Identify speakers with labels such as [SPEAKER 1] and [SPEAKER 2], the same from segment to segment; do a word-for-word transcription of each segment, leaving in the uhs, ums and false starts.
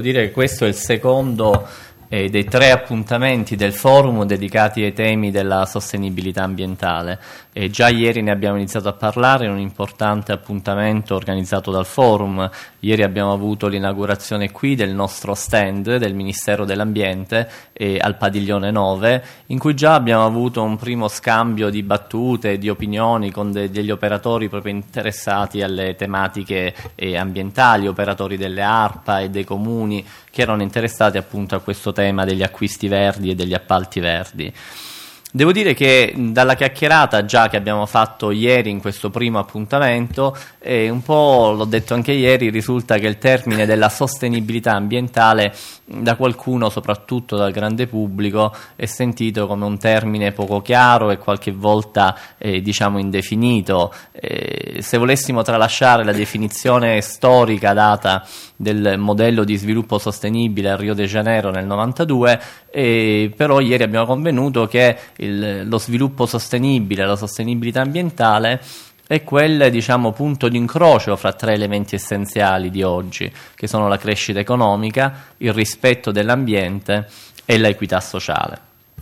[SPEAKER 1] dire che questo è il secondo eh, dei tre appuntamenti del forum dedicati ai temi della sostenibilità ambientale. E già ieri ne abbiamo iniziato a parlare in un importante appuntamento organizzato dal forum. Ieri abbiamo avuto l'inaugurazione qui del nostro stand del Ministero dell'Ambiente eh, al Padiglione nove, in cui già abbiamo avuto un primo scambio di battute, di opinioni con de- degli operatori proprio interessati alle tematiche eh, ambientali, operatori delle ARPA e dei comuni che erano interessati appunto a questo tema degli acquisti verdi e degli appalti verdi. Devo dire che dalla chiacchierata già che abbiamo fatto ieri in questo primo appuntamento, eh, un po' l'ho detto anche ieri, risulta che il termine della sostenibilità ambientale da qualcuno, soprattutto dal grande pubblico, è sentito come un termine poco chiaro e qualche volta eh, diciamo indefinito. Eh, se volessimo tralasciare la definizione storica data del modello di sviluppo sostenibile a Rio de Janeiro nel novantadue, eh, però ieri abbiamo convenuto che il, lo sviluppo sostenibile, la sostenibilità ambientale è quel, diciamo, punto di incrocio fra tre elementi essenziali di oggi, che sono la crescita economica, il rispetto dell'ambiente e l'equità sociale.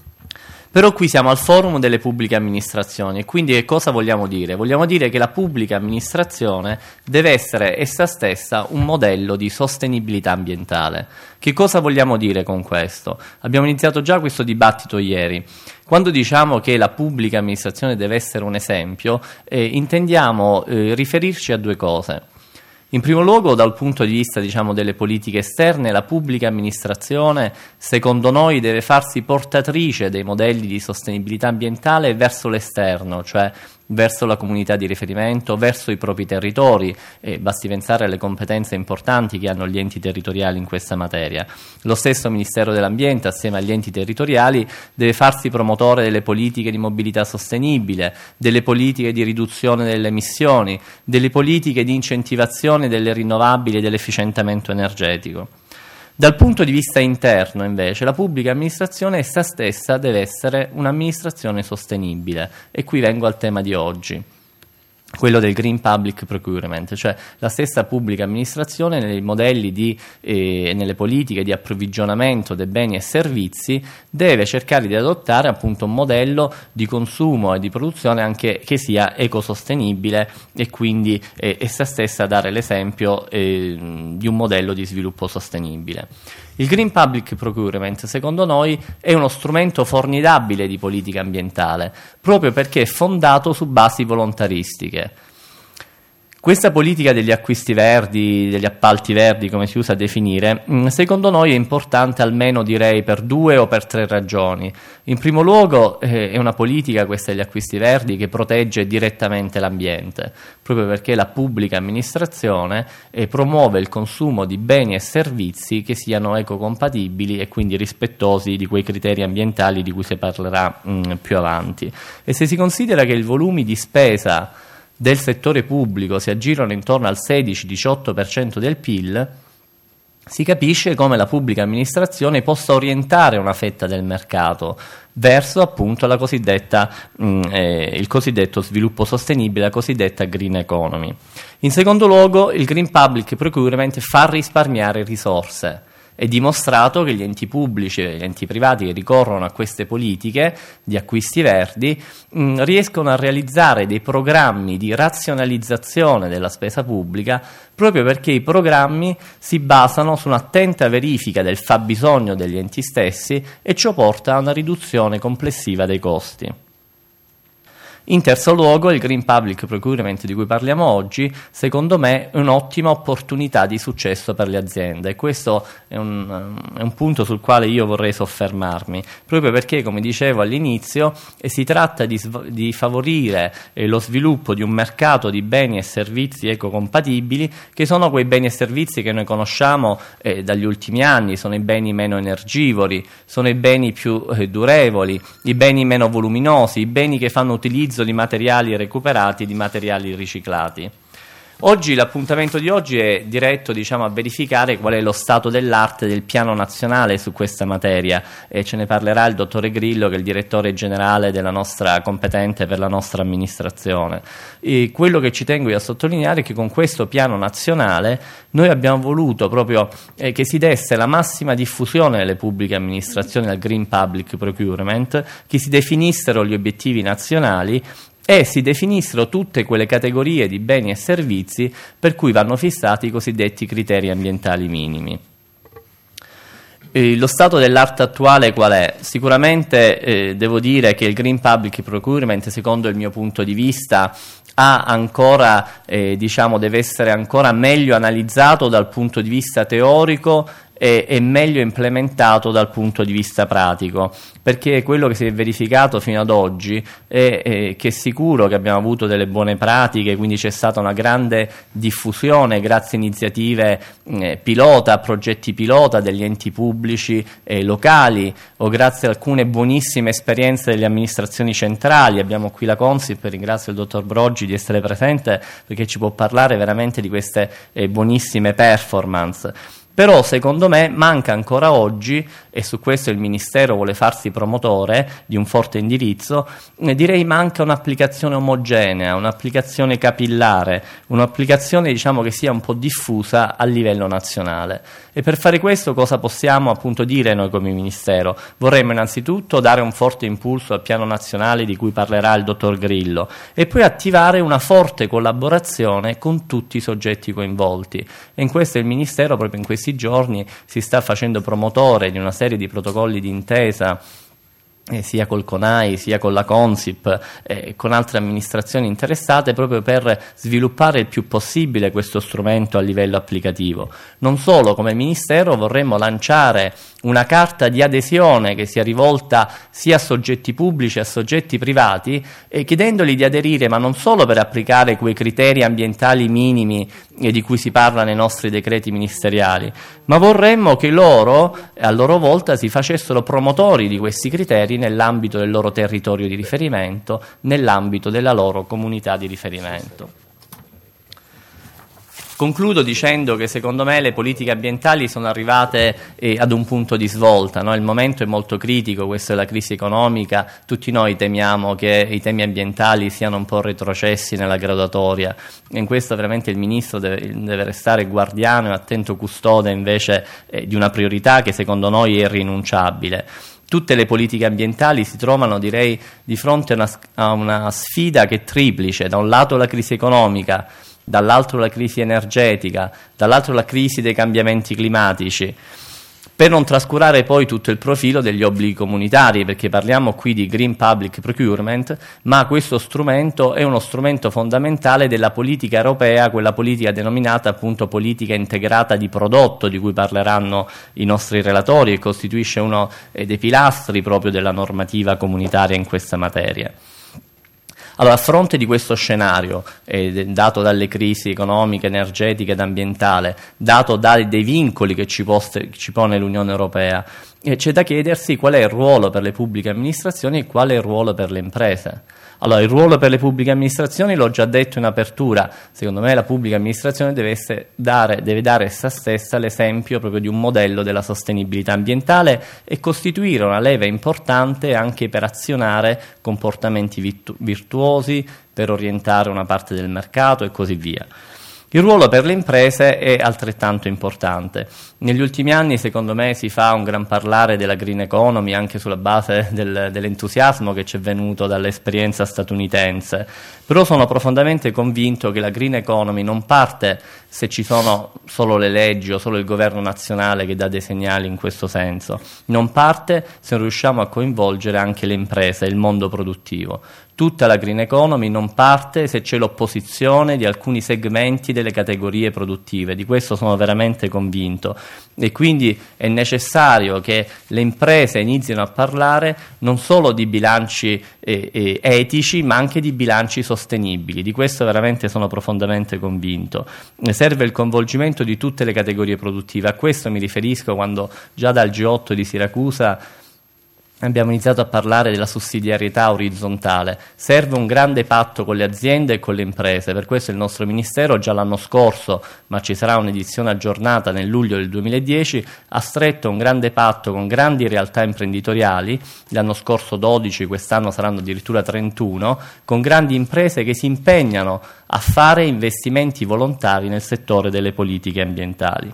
[SPEAKER 1] Però qui siamo al forum delle pubbliche amministrazioni e quindi che cosa vogliamo dire? Vogliamo dire che la pubblica amministrazione deve essere essa stessa un modello di sostenibilità ambientale. Che cosa vogliamo dire con questo? Abbiamo iniziato già questo dibattito ieri. Quando diciamo che la pubblica amministrazione deve essere un esempio, eh, intendiamo eh, riferirci a due cose. In primo luogo, dal punto di vista, diciamo, delle politiche esterne, la pubblica amministrazione, secondo noi, deve farsi portatrice dei modelli di sostenibilità ambientale verso l'esterno, cioè verso la comunità di riferimento, verso i propri territori, e basti pensare alle competenze importanti che hanno gli enti territoriali in questa materia. Lo stesso Ministero dell'Ambiente, assieme agli enti territoriali, deve farsi promotore delle politiche di mobilità sostenibile, delle politiche di riduzione delle emissioni, delle politiche di incentivazione delle rinnovabili e dell'efficientamento energetico. Dal punto di vista interno, invece, la pubblica amministrazione essa stessa deve essere un'amministrazione sostenibile. E qui vengo al tema di oggi, quello del Green Public Procurement, cioè la stessa pubblica amministrazione nei modelli di, eh, nelle politiche di approvvigionamento dei beni e servizi deve cercare di adottare appunto un modello di consumo e di produzione anche che sia ecosostenibile e quindi eh, essa stessa dare l'esempio eh, di un modello di sviluppo sostenibile. Il Green Public Procurement, secondo noi, è uno strumento formidabile di politica ambientale, proprio perché è fondato su basi volontaristiche. Questa politica degli acquisti verdi, degli appalti verdi, come si usa a definire, secondo noi è importante almeno, direi, per due o per tre ragioni. In primo luogo eh, è una politica, questa degli acquisti verdi, che protegge direttamente l'ambiente, proprio perché la pubblica amministrazione eh, promuove il consumo di beni e servizi che siano ecocompatibili e quindi rispettosi di quei criteri ambientali di cui si parlerà mh, più avanti. E se si considera che i volumi di spesa del settore pubblico si aggirano intorno al sedici diciotto per cento del P I L, si capisce come la pubblica amministrazione possa orientare una fetta del mercato verso appunto la cosiddetta, mh, eh, il cosiddetto sviluppo sostenibile, la cosiddetta green economy. In secondo luogo, il Green Public Procurement fa risparmiare risorse. È dimostrato che gli enti pubblici e gli enti privati che ricorrono a queste politiche di acquisti verdi mh, riescono a realizzare dei programmi di razionalizzazione della spesa pubblica proprio perché i programmi si basano su un'attenta verifica del fabbisogno degli enti stessi e ciò porta a una riduzione complessiva dei costi. In terzo luogo, il Green Public Procurement di cui parliamo oggi, secondo me, è un'ottima opportunità di successo per le aziende e questo è un, è un punto sul quale io vorrei soffermarmi, proprio perché, come dicevo all'inizio, eh, si tratta di, di favorire eh, lo sviluppo di un mercato di beni e servizi ecocompatibili, che sono quei beni e servizi che noi conosciamo eh, dagli ultimi anni, sono i beni meno energivori, sono i beni più eh, durevoli, i beni meno voluminosi, i beni che fanno utilizzo di materiali recuperati e di materiali riciclati. Oggi l'appuntamento di oggi è diretto, diciamo, a verificare qual è lo stato dell'arte del piano nazionale su questa materia, e ce ne parlerà il dottore Grillo, che è il direttore generale della nostra competente per la nostra amministrazione. E quello che ci tengo io a sottolineare è che con questo piano nazionale noi abbiamo voluto proprio eh, che si desse la massima diffusione nelle pubbliche amministrazioni al Green Public Procurement, che si definissero gli obiettivi nazionali e si definissero tutte quelle categorie di beni e servizi per cui vanno fissati i cosiddetti criteri ambientali minimi. Eh, lo stato dell'arte attuale qual è? Sicuramente eh, devo dire che il Green Public Procurement, secondo il mio punto di vista, ha ancora, eh, diciamo, deve essere ancora meglio analizzato dal punto di vista teorico e, e meglio implementato dal punto di vista pratico, perché quello che si è verificato fino ad oggi è, è che è sicuro che abbiamo avuto delle buone pratiche, quindi c'è stata una grande diffusione grazie a iniziative eh, pilota, progetti pilota degli enti pubblici e locali, o grazie a alcune buonissime esperienze delle amministrazioni centrali. Abbiamo qui la Consip, ringrazio il dottor Broggi di essere presente perché ci può parlare veramente di queste eh, buonissime performance. Però secondo me manca ancora oggi, e su questo il Ministero vuole farsi promotore di un forte indirizzo, eh, direi manca un'applicazione omogenea, un'applicazione capillare, un'applicazione, diciamo, che sia un po' diffusa a livello nazionale. E per fare questo cosa possiamo appunto dire noi come Ministero? Vorremmo innanzitutto dare un forte impulso al piano nazionale di cui parlerà il dottor Grillo, e poi attivare una forte collaborazione con tutti i soggetti coinvolti. E in questo il Ministero proprio in questi giorni si sta facendo promotore di una serie di protocolli d'intesa Eh, sia col CONAI, sia con la Consip e eh, con altre amministrazioni interessate, proprio per sviluppare il più possibile questo strumento a livello applicativo. Non solo, come Ministero vorremmo lanciare una carta di adesione che sia rivolta sia a soggetti pubblici che a soggetti privati, eh, chiedendoli di aderire, ma non solo per applicare quei criteri ambientali minimi eh, di cui si parla nei nostri decreti ministeriali, ma vorremmo che loro, a loro volta, si facessero promotori di questi criteri nell'ambito del loro territorio di riferimento, nell'ambito della loro comunità di riferimento. Concludo dicendo che secondo me le politiche ambientali sono arrivate eh, ad un punto di svolta, no? Il momento è molto critico, questa è la crisi economica, tutti noi temiamo che i temi ambientali siano un po' retrocessi nella graduatoria, e in questo veramente il Ministro deve, deve restare guardiano e attento custode invece eh, di una priorità che secondo noi è irrinunciabile. Tutte le politiche ambientali si trovano, direi, di fronte a una, a una sfida che è triplice: da un lato la crisi economica, dall'altro la crisi energetica, dall'altro la crisi dei cambiamenti climatici, per non trascurare poi tutto il profilo degli obblighi comunitari, perché parliamo qui di Green Public Procurement, ma questo strumento è uno strumento fondamentale della politica europea, quella politica denominata appunto politica integrata di prodotto, di cui parleranno i nostri relatori, e costituisce uno dei pilastri proprio della normativa comunitaria in questa materia. Allora, a fronte di questo scenario, eh, dato dalle crisi economiche, energetiche ed ambientale, dato dai dei vincoli che ci, poste, ci pone l'Unione Europea, eh, c'è da chiedersi qual è il ruolo per le pubbliche amministrazioni e qual è il ruolo per le imprese. Allora, il ruolo per le pubbliche amministrazioni l'ho già detto in apertura: secondo me la pubblica amministrazione deve, essere, dare, deve dare essa stessa l'esempio proprio di un modello della sostenibilità ambientale e costituire una leva importante anche per azionare comportamenti virtu- virtuosi, per orientare una parte del mercato e così via. Il ruolo per le imprese è altrettanto importante. Negli ultimi anni, secondo me, si fa un gran parlare della green economy anche sulla base del, dell'entusiasmo che ci è venuto dall'esperienza statunitense, però sono profondamente convinto che la green economy non parte se ci sono solo le leggi o solo il governo nazionale che dà dei segnali in questo senso, non parte se riusciamo a coinvolgere anche le imprese e il mondo produttivo. Tutta la green economy non parte se c'è l'opposizione di alcuni segmenti delle categorie produttive, di questo sono veramente convinto, e quindi è necessario che le imprese inizino a parlare non solo di bilanci eh, eh, etici, ma anche di bilanci sostenibili. Di questo veramente sono profondamente convinto. Serve il coinvolgimento di tutte le categorie produttive. A questo mi riferisco quando già dal G otto di Siracusa abbiamo iniziato a parlare della sussidiarietà orizzontale. Serve un grande patto con le aziende e con le imprese, per questo il nostro Ministero già l'anno scorso, ma ci sarà un'edizione aggiornata nel luglio del duemiladieci, ha stretto un grande patto con grandi realtà imprenditoriali, l'anno scorso dodici, quest'anno saranno addirittura trentuno, con grandi imprese che si impegnano a fare investimenti volontari nel settore delle politiche ambientali.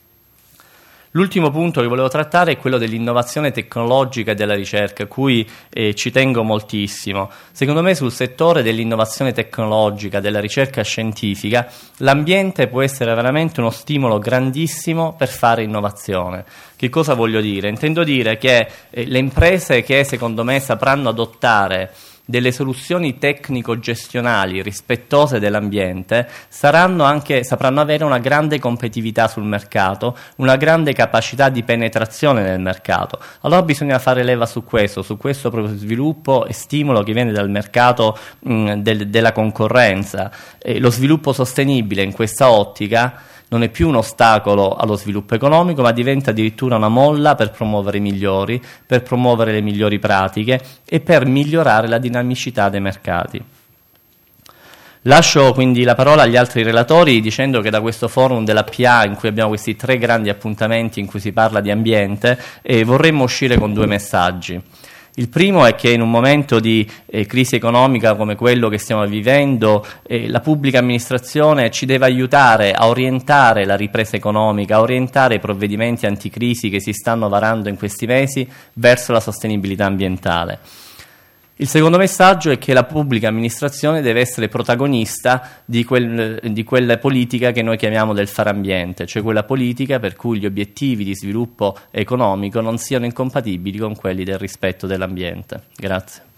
[SPEAKER 1] L'ultimo punto che volevo trattare è quello dell'innovazione tecnologica e della ricerca, a cui eh, ci tengo moltissimo. Secondo me sul settore dell'innovazione tecnologica, della ricerca scientifica, l'ambiente può essere veramente uno stimolo grandissimo per fare innovazione. Che cosa voglio dire? Intendo dire che eh, le imprese che secondo me sapranno adottare delle soluzioni tecnico-gestionali rispettose dell'ambiente saranno anche, sapranno avere una grande competitività sul mercato, una grande capacità di penetrazione nel mercato. Allora bisogna fare leva su questo, su questo proprio sviluppo e stimolo che viene dal mercato mh, del, della concorrenza. E lo sviluppo sostenibile in questa ottica non è più un ostacolo allo sviluppo economico, ma diventa addirittura una molla per promuovere i migliori, per promuovere le migliori pratiche e per migliorare la dinamicità dei mercati. Lascio quindi la parola agli altri relatori dicendo che da questo forum della P A, in cui abbiamo questi tre grandi appuntamenti in cui si parla di ambiente, eh, vorremmo uscire con due messaggi. Il primo è che in un momento di eh, crisi economica come quello che stiamo vivendo, eh, la pubblica amministrazione ci deve aiutare a orientare la ripresa economica, a orientare i provvedimenti anticrisi che si stanno varando in questi mesi verso la sostenibilità ambientale. Il secondo messaggio è che la pubblica amministrazione deve essere protagonista di, quel, di quella politica che noi chiamiamo del fare ambiente, cioè quella politica per cui gli obiettivi di sviluppo economico non siano incompatibili con quelli del rispetto dell'ambiente. Grazie.